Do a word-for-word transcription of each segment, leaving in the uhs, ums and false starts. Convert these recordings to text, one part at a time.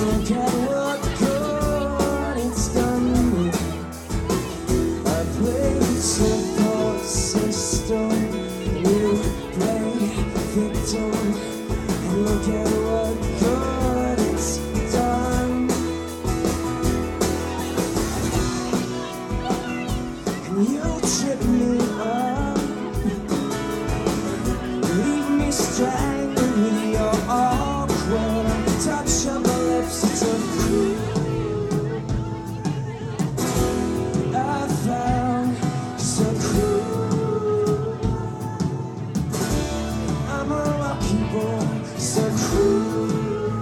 Look at what good it's done me. I played support system, you play victim. And look at what good it's done. And you trip me up, leave me strangling with your awkward touch of the lips. It's a clue I found, so cruel. I'm a lucky boy, so cruel.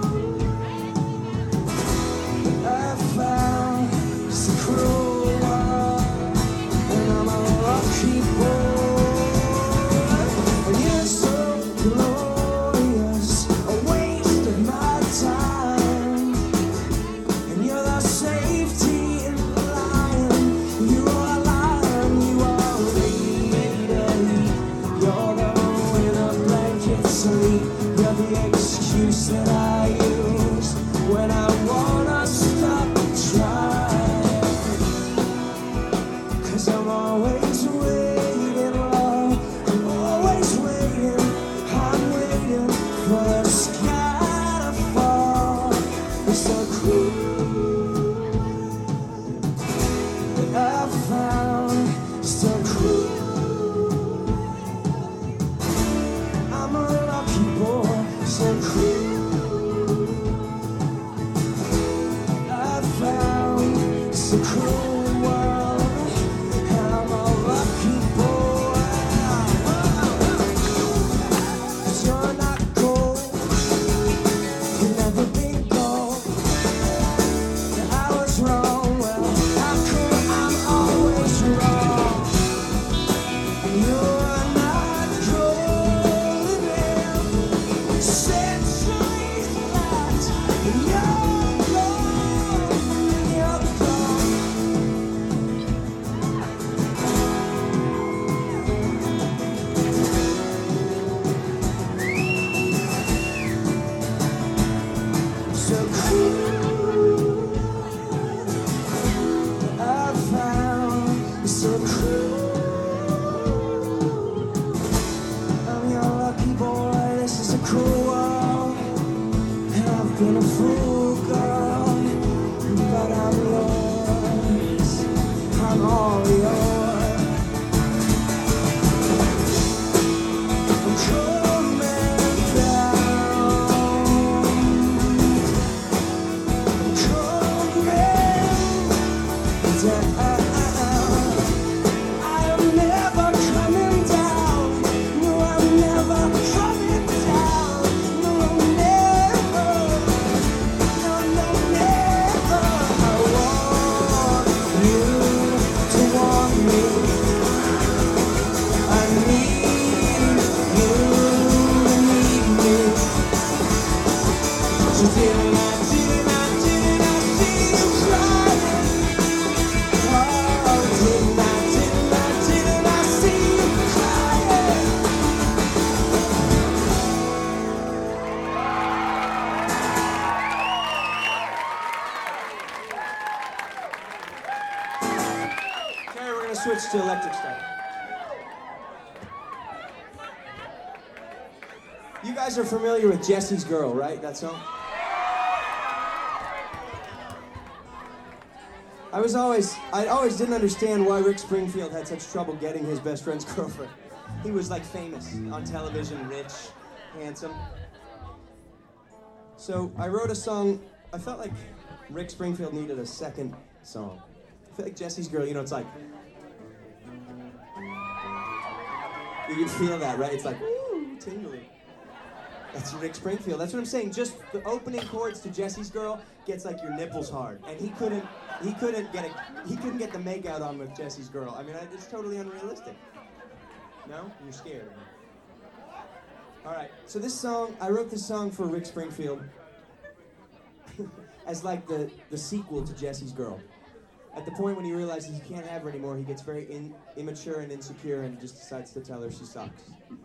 I found, so cruel, and I'm a lucky boy. And you're so glorious, a waste of my time. And you're the safety in the lion. You are a lion, you are a lady. You're the one with a blanket sleep. You're the excuse that I use when I wanna stop trying. Cause I'm always waiting, love. I'm always waiting. I'm waiting for the sky to fall. It's so cruel that I found, so cruel. I'm a lucky boy, so cruel. I found, so cruel world. I'm a lucky boy. 'Cause you're not gold, you've never been gold. I was wrong, well, how come I'm always wrong? You're not golden, centuries flat. You're gone, you're gone. So cruel, I found, so cruel. I'm your lucky boy, this is a cruel world. And I've been a fool, girl, but I'm yours. I'm all yours. I'm coming down. I'm coming down. I am never coming down. No, I'm never coming down. No, I'm never. No, no, never. I want you to want me. I need you to need me. So didn't I, didn't I, didn't I see you crying? Oh, didn't I, didn't I, didn't I see you crying? Okay, we're gonna switch to electric style. You guys are familiar with Jesse's Girl, right? That song? I was always, I always didn't understand why Rick Springfield had such trouble getting his best friend's girlfriend. He was like famous on television, rich, handsome. So I wrote a song. I felt like Rick Springfield needed a second song. I feel like Jesse's Girl, you know, it's like, you can feel that, right? It's like, ooh, tingly. That's Rick Springfield. That's what I'm saying. Just the opening chords to Jesse's Girl gets like your nipples hard, and he couldn't, he couldn't get a, he couldn't get the makeout on with Jesse's Girl. I mean, I, it's totally unrealistic. No, you're scared of me. All right. So this song, I wrote this song for Rick Springfield as like the the sequel to Jesse's Girl. At the point when he realizes he can't have her anymore, he gets very in, immature and insecure and just decides to tell her she sucks.